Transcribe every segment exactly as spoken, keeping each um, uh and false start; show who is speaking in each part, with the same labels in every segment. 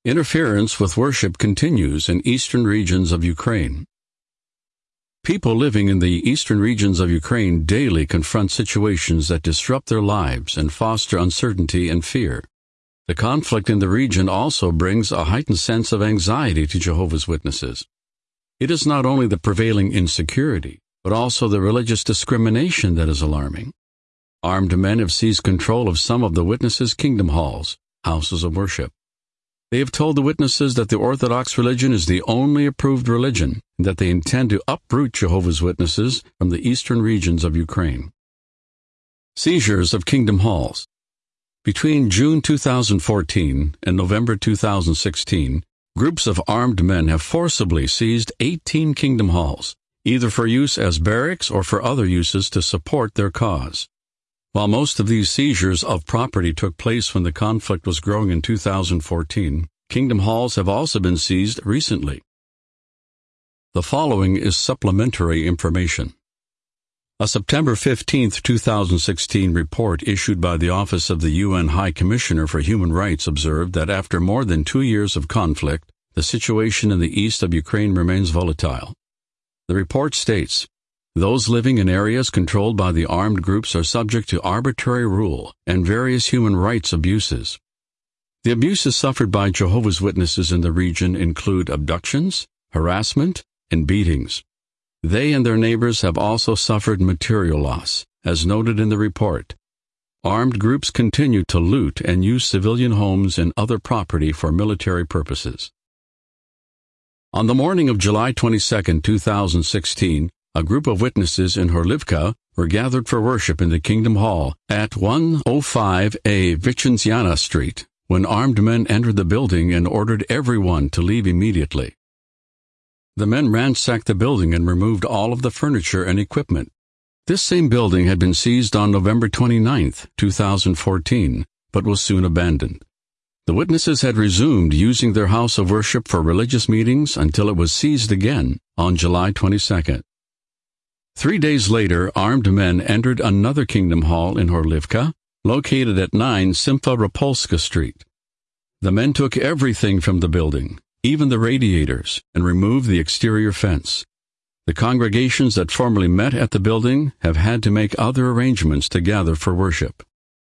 Speaker 1: Interference with worship continues in eastern regions of Ukraine. People living in the eastern regions of Ukraine daily confront situations that disrupt their lives and foster uncertainty and fear. The conflict in the region also brings a heightened sense of anxiety to Jehovah's Witnesses. It is not only the prevailing insecurity, but also the religious discrimination that is alarming. Armed men have seized control of some of the witnesses' kingdom halls, houses of worship. They have told the witnesses that the Orthodox religion is the only approved religion, and that they intend to uproot Jehovah's Witnesses from the eastern regions of Ukraine. Seizures of kingdom halls. Between June two thousand fourteen and November two thousand sixteen, groups of armed men have forcibly seized eighteen kingdom halls, either for use as barracks or for other uses to support their cause. While most of these seizures of property took place when the conflict was growing in two thousand fourteen, kingdom halls have also been seized recently. The following is supplementary information. A September fifteenth, two thousand sixteen report issued by the Office of the U N High Commissioner for Human Rights observed that after more than two years of conflict, the situation in the east of Ukraine remains volatile. The report states, "Those living in areas controlled by the armed groups are subject to arbitrary rule and various human rights abuses. The abuses suffered by Jehovah's Witnesses in the region include abductions, harassment, and beatings. They and their neighbors have also suffered material loss, as noted in the report. Armed groups continue to loot and use civilian homes and other property for military purposes." On the morning of July twenty-second, two thousand sixteen, a group of witnesses in Horlivka were gathered for worship in the Kingdom Hall at one oh five A Vichenziana Street when armed men entered the building and ordered everyone to leave immediately. The men ransacked the building and removed all of the furniture and equipment. This same building had been seized on November twenty-ninth, two thousand fourteen, but was soon abandoned. The witnesses had resumed using their house of worship for religious meetings until it was seized again on July twenty-second. Three days later, armed men entered another kingdom hall in Horlivka, located at nine Simferopolska Street. The men took everything from the building, even the radiators, and removed the exterior fence. The congregations that formerly met at the building have had to make other arrangements to gather for worship.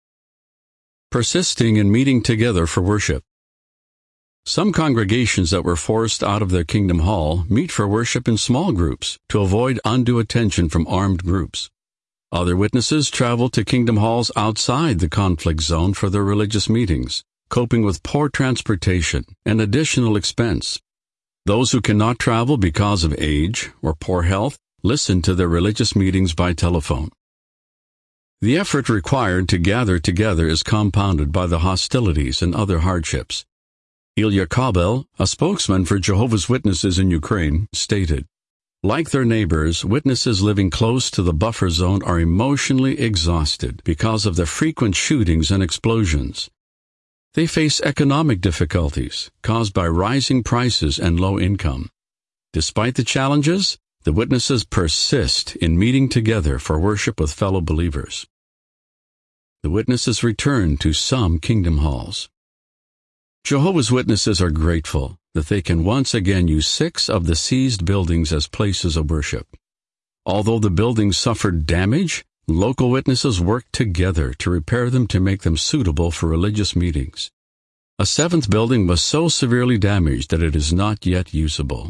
Speaker 1: Persisting in meeting together for worship. Some congregations that were forced out of their kingdom hall meet for worship in small groups to avoid undue attention from armed groups. Other witnesses travel to kingdom halls outside the conflict zone for their religious meetings, coping with poor transportation and additional expense. Those who cannot travel because of age or poor health listen to their religious meetings by telephone. The effort required to gather together is compounded by the hostilities and other hardships. Ilya Kabel, a spokesman for Jehovah's Witnesses in Ukraine, stated, "Like their neighbors, witnesses living close to the buffer zone are emotionally exhausted because of the frequent shootings and explosions. They face economic difficulties caused by rising prices and low income. Despite the challenges, the witnesses persist in meeting together for worship with fellow believers." The witnesses return to some kingdom halls. Jehovah's Witnesses are grateful that they can once again use six of the seized buildings as places of worship. Although the buildings suffered damage, local witnesses worked together to repair them to make them suitable for religious meetings. A seventh building was so severely damaged that it is not yet usable.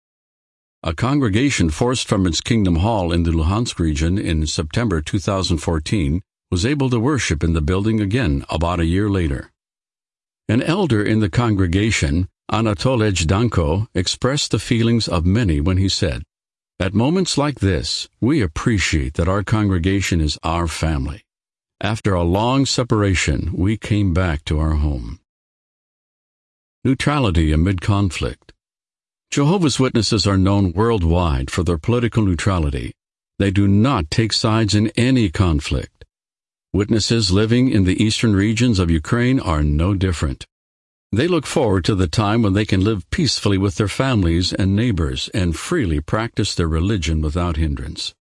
Speaker 1: A congregation forced from its kingdom hall in the Luhansk region in September two thousand fourteen was able to worship in the building again about a year later. An elder in the congregation, Anatolij Danko, expressed the feelings of many when he said, "At moments like this, we appreciate that our congregation is our family. After a long separation, we came back to our home." Neutrality amid conflict. Jehovah's Witnesses are known worldwide for their political neutrality. They do not take sides in any conflict. Witnesses living in the eastern regions of Ukraine are no different. They look forward to the time when they can live peacefully with their families and neighbors and freely practice their religion without hindrance.